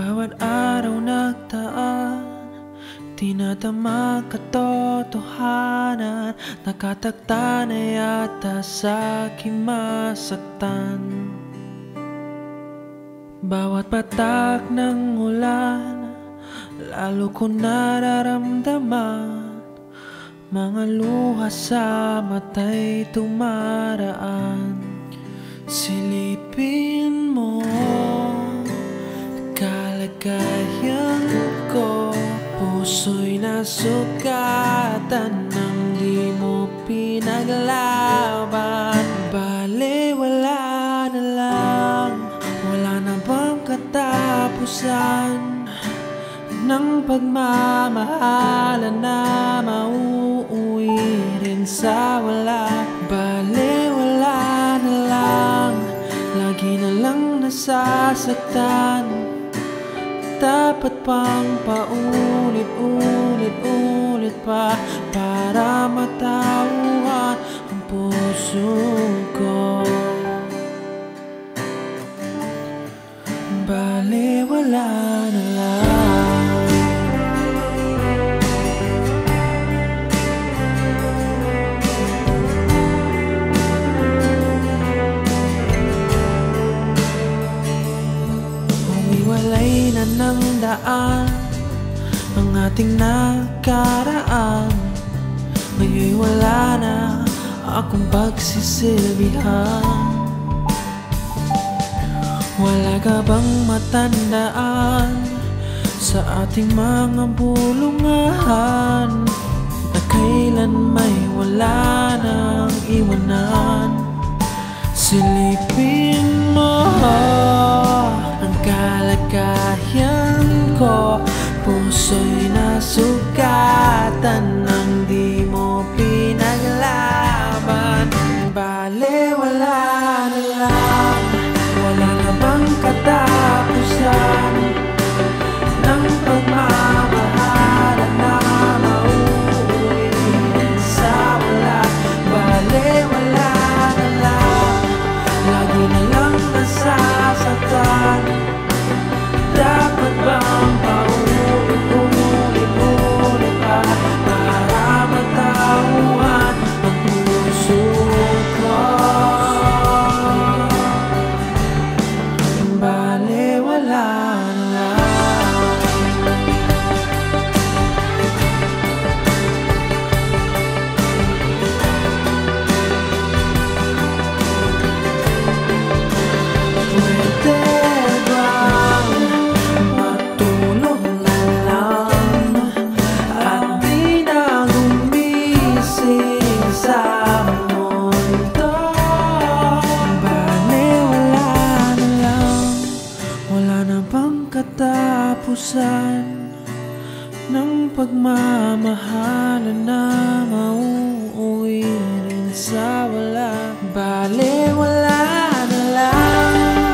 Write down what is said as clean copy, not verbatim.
Bawat araw nagdaan, tinatama katotohanan. Nakatakda na yata sa aking masaktan. Bawat patak ng ulan, lalo ko nararamdaman. Mga luha sa mata'y tumaraan. Silipin mo kalagayan ko, puso'y nasugatan nang di mo pinaglaban. Bale wala na lang, wala na bang katapusan ng pagmamahalan na mauuwi rin sa wala. Bale wala na lang, lagi na lang nasasaktan. Dapat pang paulit-ulit pa para matauhan ang puso ko. Bale wala na lang. Humiwalay na ng daan ang ating nakaraan. Ngayon'y wala na akong pagsisilbihan. Wala ka bang matandaan sa ating mga bulungan na kailan may wala nang iwanan? Silipin mo ang kalagayan ko, puso'y nasugatan nang di mo pinaglaban. Bale wala na lang, wala na bang katapusan ng pagmamahalan na mauuwi sa wala. Bale wala na lang, lagi na lang nasasaktan. Dapat bang paulit-ulit pa para matauhan ang puso ko? Bale wala na lang. Pwede bang matulog na lang at di na gumising sa mundo? Bale wala na lang, wala na bang katapusan ng pagmamahalan na mauuwi rin sa wala. Bale wala na lang.